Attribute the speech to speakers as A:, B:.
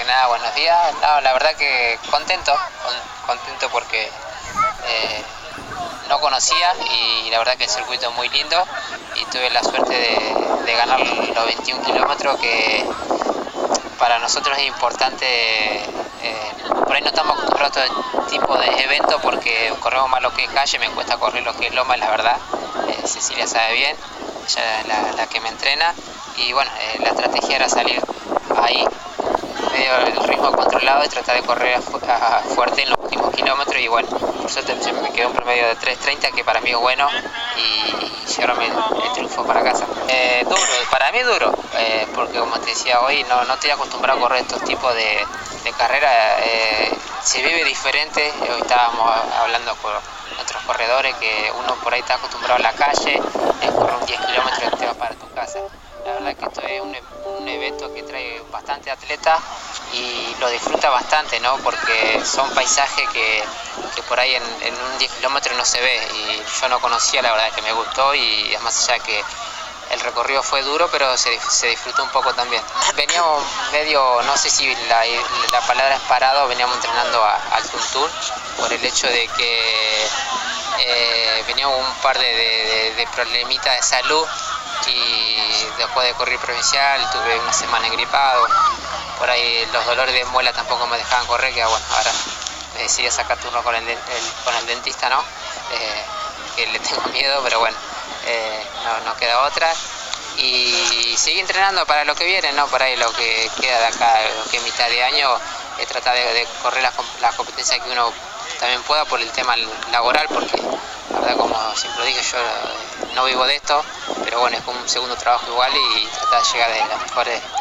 A: nada, buenos días. No, la verdad que contento, contento porque no conocía y la verdad que el circuito es muy lindo y tuve la suerte de ganar los 21 kilómetros que para nosotros es importante. Por ahí no estamos acostumbrados a este tipo de eventos porque corremos más lo que es calle, me cuesta correr lo que es loma, la verdad. Cecilia sabe bien, ella es la que me entrena y bueno, la estrategia era salir ahí, medio el ritmo controlado y tratar de correr fuerte en los últimos kilómetros y bueno, por suerte me quedó un promedio de 3:30 que para mí es bueno y llevarme el triunfo para casa. Duro, para mí duro, porque como te decía hoy no estoy acostumbrado a correr estos tipos de carreras, se vive diferente. Hoy estábamos hablando con otros corredores que uno por ahí está acostumbrado a la calle, correr un 10 kilómetros y te vas para tu casa. La verdad que esto es un evento que trae bastante atletas y lo disfruta bastante, ¿no? Porque son paisajes que por ahí en un 10 kilómetros no se ve y yo no conocía, la verdad que me gustó y es más allá que el recorrido fue duro, pero se disfrutó un poco también. Veníamos medio, no sé si la palabra es parado, veníamos entrenando al tuntún por el hecho de que veníamos un par de problemitas de salud y después de correr provincial tuve una semana engripado, por ahí los dolores de muela tampoco me dejaban correr, que bueno, ahora me decidí sacar turno con el dentista, ¿no? Que le tengo miedo, pero bueno, no queda otra y seguí entrenando para lo que viene, ¿no? Por ahí lo que queda de acá, lo que es mitad de año, tratar de correr las competencias que uno también pueda por el tema laboral, porque la verdad, como siempre dije, yo no vivo de esto, pero bueno, es como un segundo trabajo igual y tratar de llegar de las mejores